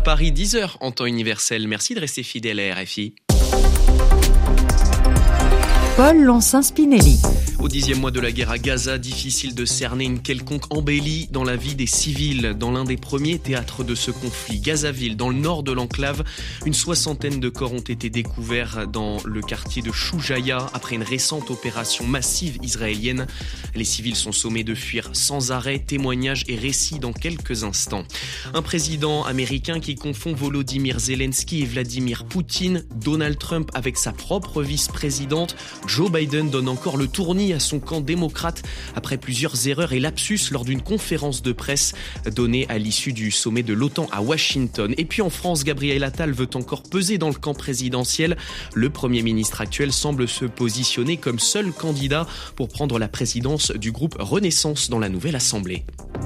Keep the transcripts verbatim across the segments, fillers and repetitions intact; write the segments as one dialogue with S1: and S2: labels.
S1: Paris, dix heures en temps universel. Merci de rester fidèle à R F I.
S2: Paul Lonsin-Spinelli.
S1: Au dixième mois de la guerre à Gaza, difficile de cerner une quelconque embellie dans la vie des civils. Dans l'un des premiers théâtres de ce conflit, Gazaville, dans le nord de l'enclave, une soixantaine de corps ont été découverts dans le quartier de Choujaïa après une récente opération massive israélienne. Les civils sont sommés de fuir sans arrêt, témoignages et récits dans quelques instants. Un président américain qui confond Volodymyr Zelensky et Vladimir Poutine, Donald Trump avec sa propre vice-présidente, Joe Biden donne encore le tournis à son camp démocrate après plusieurs erreurs et lapsus lors d'une conférence de presse donnée à l'issue du sommet de l'OTAN à Washington. Et puis en France, Gabriel Attal veut encore peser dans le camp présidentiel. Le Premier ministre actuel semble se positionner comme seul candidat pour prendre la présidence du groupe Renaissance dans la nouvelle Assemblée.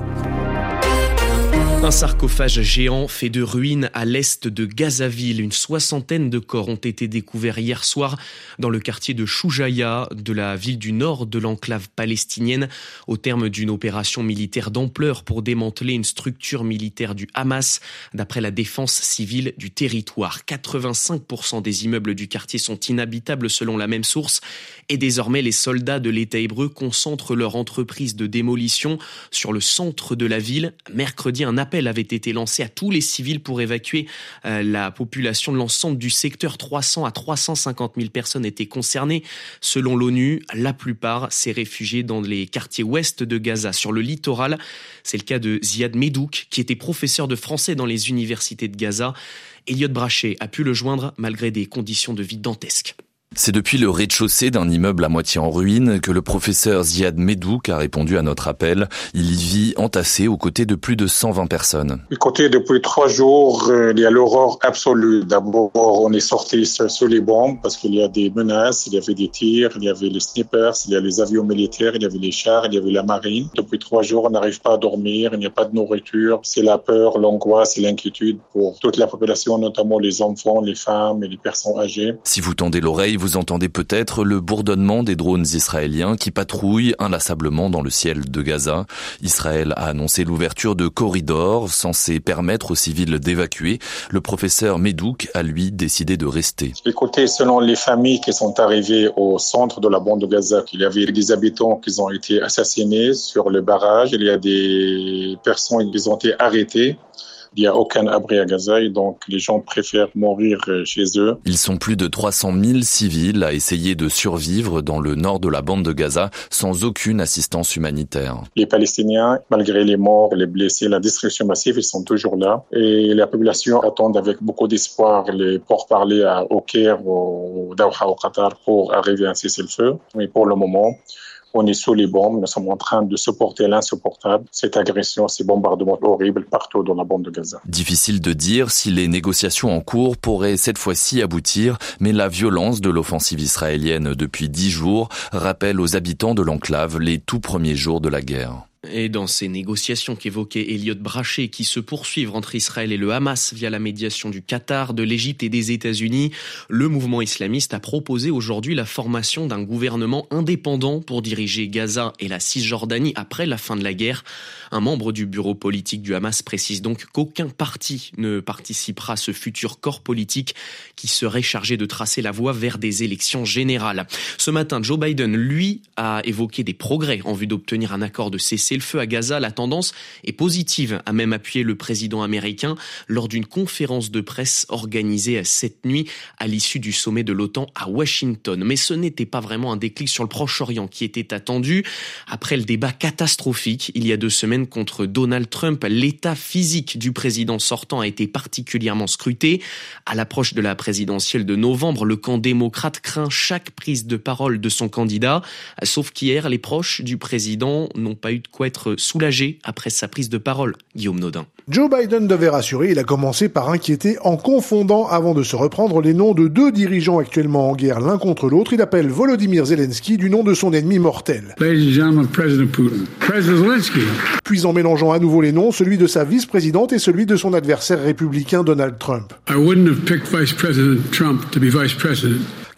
S1: Un sarcophage géant fait de ruines à l'est de Gazaville. Une soixantaine de corps ont été découverts hier soir dans le quartier de Choujaïa, de la ville du nord de l'enclave palestinienne, au terme d'une opération militaire d'ampleur pour démanteler une structure militaire du Hamas, d'après la défense civile du territoire. quatre-vingt-cinq pour cent des immeubles du quartier sont inhabitables selon la même source et désormais les soldats de l'État hébreu concentrent leur entreprise de démolition sur le centre de la ville. Mercredi, un appel avait été lancé à tous les civils pour évacuer euh, la population de l'ensemble du secteur. trois cents à trois cent cinquante mille personnes étaient concernées. Selon l'ONU, la plupart s'est réfugiés dans les quartiers ouest de Gaza. Sur le littoral, c'est le cas de Ziad Medouk, qui était professeur de français dans les universités de Gaza. Elliot Brachet a pu le joindre malgré des conditions de vie dantesques.
S3: C'est depuis le rez-de-chaussée d'un immeuble à moitié en ruine que le professeur Ziad Medouk a répondu à notre appel. Il y vit entassé aux côtés de plus de cent vingt personnes.
S4: Écoutez, depuis trois jours, il y a l'horreur absolue. D'abord, on est sorti sur les bombes parce qu'il y a des menaces, il y avait des tirs, il y avait les snipers, il y a les avions militaires, il y avait les chars, il y avait la marine. Depuis trois jours, on n'arrive pas à dormir, il n'y a pas de nourriture. C'est la peur, l'angoisse et l'inquiétude pour toute la population, notamment les enfants, les femmes et les personnes âgées.
S3: Si vous tendez l'oreille, vous entendez peut-être le bourdonnement des drones israéliens qui patrouillent inlassablement dans le ciel de Gaza. Israël a annoncé l'ouverture de corridors censés permettre aux civils d'évacuer. Le professeur Medouk a, lui, décidé de rester.
S4: Écoutez, selon les familles qui sont arrivées au centre de la bande de Gaza, il y avait des habitants qui ont été assassinés sur le barrage. Il y a des personnes qui ont été arrêtées. Il n'y a aucun abri à Gaza et donc les gens préfèrent mourir chez eux.
S3: Ils sont plus de trois cent mille civils à essayer de survivre dans le nord de la bande de Gaza sans aucune assistance humanitaire.
S4: Les Palestiniens, malgré les morts, les blessés, la destruction massive, ils sont toujours là. Et la population attend avec beaucoup d'espoir les pourparlers au Caire, au Doha, au Qatar pour arriver à un cessez-le-feu. Mais pour le moment, on est sous les bombes, nous sommes en train de supporter l'insupportable, cette agression, ces bombardements horribles partout dans la bande de Gaza.
S3: Difficile de dire si les négociations en cours pourraient cette fois-ci aboutir, mais la violence de l'offensive israélienne depuis dix jours rappelle aux habitants de l'enclave les tout premiers jours de la guerre.
S1: Et dans ces négociations qu'évoquait Elliot Brachet, qui se poursuivent entre Israël et le Hamas via la médiation du Qatar, de l'Égypte et des États-Unis, le mouvement islamiste a proposé aujourd'hui la formation d'un gouvernement indépendant pour diriger Gaza et la Cisjordanie après la fin de la guerre. Un membre du bureau politique du Hamas précise donc qu'aucun parti ne participera à ce futur corps politique qui serait chargé de tracer la voie vers des élections générales. Ce matin, Joe Biden, lui, a évoqué des progrès en vue d'obtenir un accord de cessez-le-feu à Gaza. La tendance est positive, a même appuyé le président américain lors d'une conférence de presse organisée cette nuit à l'issue du sommet de l'OTAN à Washington. Mais ce n'était pas vraiment un déclic sur le Proche-Orient qui était attendu. Après le débat catastrophique il y a deux semaines contre Donald Trump, l'état physique du président sortant a été particulièrement scruté. À l'approche de la présidentielle de novembre, le camp démocrate craint chaque prise de parole de son candidat. Sauf qu'hier, les proches du président n'ont pas eu de quoi être soulagés après sa prise de parole. Guillaume Nodin.
S5: Joe Biden devait rassurer, il a commencé par inquiéter en confondant avant de se reprendre les noms de deux dirigeants actuellement en guerre l'un contre l'autre. Il appelle Volodymyr Zelensky du nom de son ennemi mortel.
S6: Ladies and gentlemen, President Putin. President Zelensky.
S5: Puis en mélangeant à nouveau les noms, celui de sa vice-présidente et celui de son adversaire républicain Donald Trump.
S6: I wouldn't have picked Vice President Trump to be Vice President.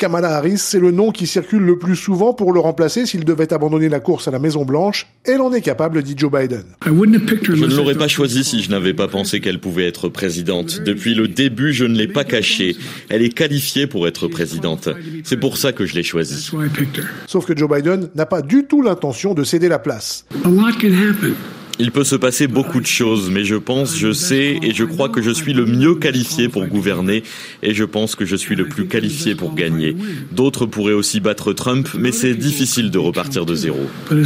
S5: Kamala Harris, c'est le nom qui circule le plus souvent pour le remplacer s'il devait abandonner la course à la Maison-Blanche. Elle en est capable, dit Joe Biden.
S7: Je ne l'aurais pas choisie si je n'avais pas pensé qu'elle pouvait être présidente. Depuis le début, je ne l'ai pas cachée. Elle est qualifiée pour être présidente. C'est pour ça que je l'ai choisie.
S5: Sauf que Joe Biden n'a pas du tout l'intention de céder la place.
S7: Il peut se passer beaucoup de choses, mais je pense, je sais et je crois que je suis le mieux qualifié pour gouverner et je pense que je suis le plus qualifié pour gagner. D'autres pourraient aussi battre Trump, mais c'est difficile de repartir de zéro.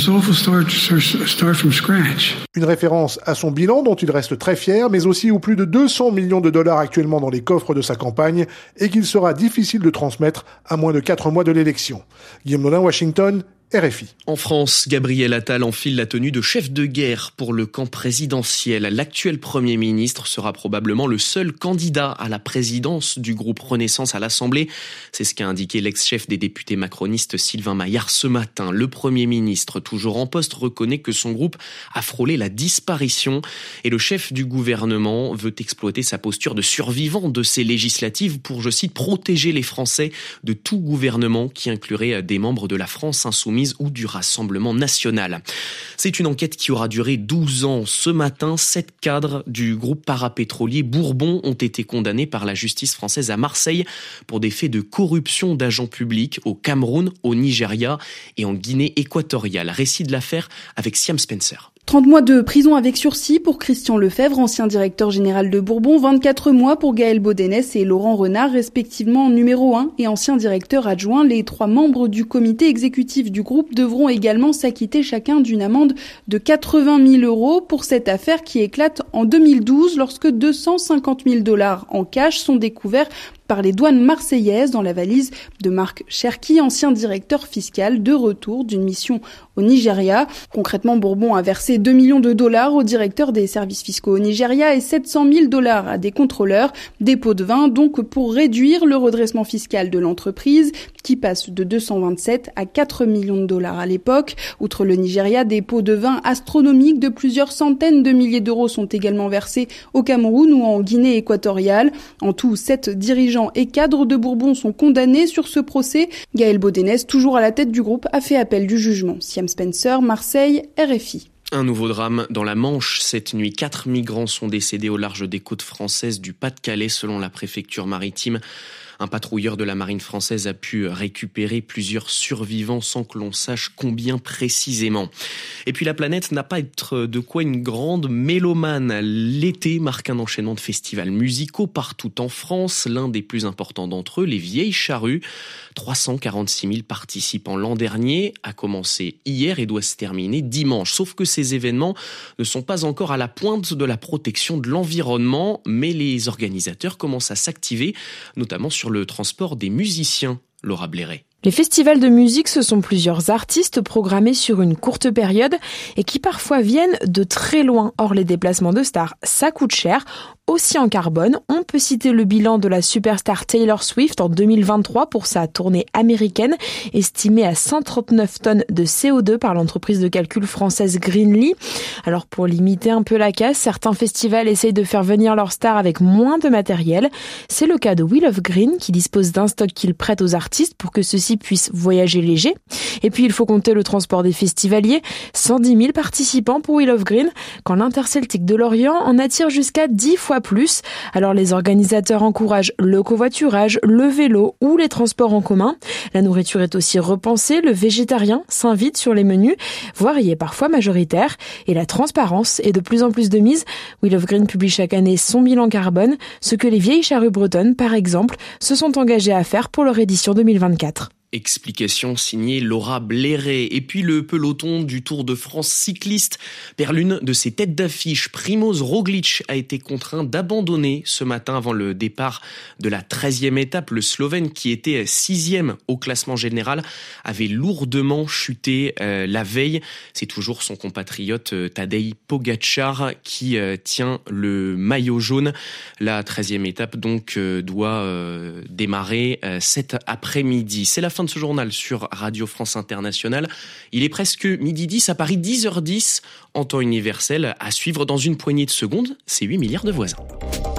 S5: Une référence à son bilan dont il reste très fier, mais aussi aux plus de deux cents millions de dollars actuellement dans les coffres de sa campagne et qu'il sera difficile de transmettre à moins de quatre mois de l'élection. Guillaume Nolin, Washington, R F I.
S1: En France, Gabriel Attal enfile la tenue de chef de guerre pour le camp présidentiel. L'actuel Premier ministre sera probablement le seul candidat à la présidence du groupe Renaissance à l'Assemblée. C'est ce qu'a indiqué l'ex-chef des députés macronistes Sylvain Maillard ce matin. Le Premier ministre, toujours en poste, reconnaît que son groupe a frôlé la disparition et le chef du gouvernement veut exploiter sa posture de survivant de ces législatives pour, je cite, protéger les Français de tout gouvernement qui inclurait des membres de la France insoumise ou du Rassemblement national. C'est une enquête qui aura duré douze ans. Ce matin, sept cadres du groupe parapétrolier Bourbon ont été condamnés par la justice française à Marseille pour des faits de corruption d'agents publics au Cameroun, au Nigeria et en Guinée équatoriale. Récit de l'affaire avec Siam Spencer.
S8: trente mois de prison avec sursis pour Christian Lefebvre, ancien directeur général de Bourbon, vingt-quatre mois pour Gaël Bodenès et Laurent Renard, respectivement numéro un et ancien directeur adjoint. Les trois membres du comité exécutif du groupe devront également s'acquitter chacun d'une amende de quatre-vingt mille euros pour cette affaire qui éclate en deux mille douze lorsque deux cent cinquante mille dollars en cash sont découverts par les douanes marseillaises dans la valise de Marc Cherki, ancien directeur fiscal de retour d'une mission au Nigeria. Concrètement, Bourbon a versé deux millions de dollars au directeur des services fiscaux au Nigeria et sept cent mille dollars à des contrôleurs. Des pots de vin donc pour réduire le redressement fiscal de l'entreprise qui passe de deux cent vingt-sept à quatre millions de dollars à l'époque. Outre le Nigeria, des pots de vin astronomiques de plusieurs centaines de milliers d'euros sont également versés au Cameroun ou en Guinée équatoriale. En tout, sept dirigeants et cadres de Bourbon sont condamnés sur ce procès. Gaël Bodenès, toujours à la tête du groupe, a fait appel du jugement. Siam Spencer, Marseille, R F I.
S1: Un nouveau drame dans la Manche. Cette nuit, quatre migrants sont décédés au large des côtes françaises du Pas-de-Calais, selon la préfecture maritime. Un patrouilleur de la marine française a pu récupérer plusieurs survivants sans que l'on sache combien précisément. Et puis la planète n'a pas être de quoi une grande mélomane. L'été marque un enchaînement de festivals musicaux partout en France. L'un des plus importants d'entre eux, les Vieilles Charrues. trois cent quarante-six mille participants l'an dernier, a commencé hier et doit se terminer dimanche. Sauf que ces événements ne sont pas encore à la pointe de la protection de l'environnement, mais les organisateurs commencent à s'activer, notamment sur le transport des musiciens. Laura Blairet.
S9: Les festivals de musique, ce sont plusieurs artistes programmés sur une courte période et qui parfois viennent de très loin. Or, les déplacements de stars, ça coûte cher. Aussi en carbone, on peut citer le bilan de la superstar Taylor Swift en deux mille vingt-trois pour sa tournée américaine, estimée à cent trente-neuf tonnes de C O deux par l'entreprise de calcul française Greenly. Alors pour limiter un peu la casse, certains festivals essayent de faire venir leurs stars avec moins de matériel. C'est le cas de Wheel of Green qui dispose d'un stock qu'il prête aux artistes pour que ceux-ci puissent voyager léger. Et puis il faut compter le transport des festivaliers, cent dix mille participants pour Wheel of Green, quand l'Interceltique de Lorient en attire jusqu'à dix fois plus. Alors les organisateurs encouragent le covoiturage, le vélo ou les transports en commun. La nourriture est aussi repensée, le végétarien s'invite sur les menus, voire y est parfois majoritaire. Et la transparence est de plus en plus de mise. Wheel of Green publie chaque année son bilan carbone, ce que les Vieilles Charrues bretonnes, par exemple, se sont engagées à faire pour leur édition deux mille vingt-quatre.
S1: Explication signée Laura Blairet. Et puis le peloton du Tour de France cycliste perd l'une de ses têtes d'affiche. Primoz Roglic a été contraint d'abandonner ce matin avant le départ de la treizième étape. Le Slovène, qui était sixième au classement général, avait lourdement chuté euh, la veille. C'est toujours son compatriote euh, Tadej Pogačar qui euh, tient le maillot jaune. La treizième étape donc euh, doit euh, démarrer euh, cet après-midi. C'est la fin de ce journal sur Radio France Internationale. Il est presque midi dix à Paris, dix heures dix en temps universel. À suivre dans une poignée de secondes, c'est huit milliards de voisins.